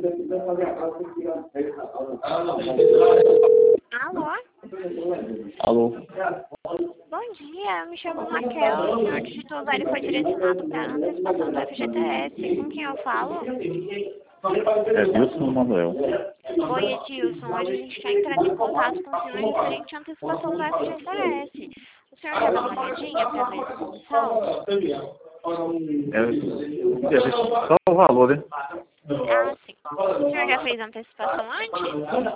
Alô? Alô? Bom dia, eu me chamo Raquel. O senhor digitou velho e foi direcionado para a antecipação do FGTS. Com quem eu falo? É Wilson Manuel. Oi, Edilson. Hoje a gente está entrando em contato com o senhor referente à antecipação do FGTS. O senhor quer dar uma olhadinha para ver o saldo? Só o valor, né? Ah, sim. O senhor já fez a antecipação antes?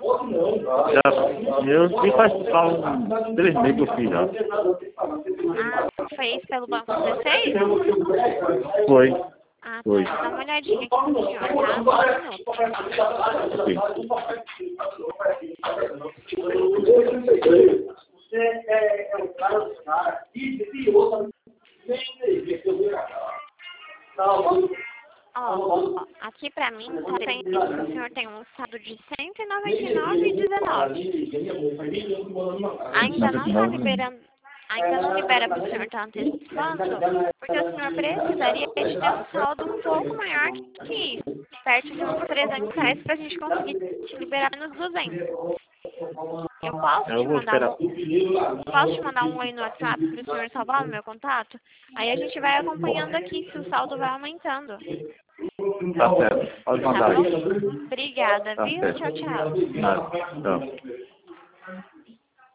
Já, eu faz só uns 3 meses que eu fiz já. Ah, fez pelo Banco 16? Foi. Ah, tá. Foi. Vou dar uma olhadinha aqui com o senhor, tá? Só um minuto. Sim. Ó, aqui pra mim tá dizendo que o senhor tem um saldo de R$ 199,19. Ainda não libera para o senhor estar antecipando, porque o senhor precisaria de ter um saldo um pouco maior que isso, perto de uns R$ 300 para a gente conseguir te liberar menos 200. Eu posso te mandar um oi no WhatsApp para o senhor salvar o meu contato? Aí a gente vai acompanhando aqui se o saldo vai aumentando. Tá certo. Pode Tá mandar bom? aí. Obrigada, Tá viu? certo. Tchau, tchau. Nada. Tchau.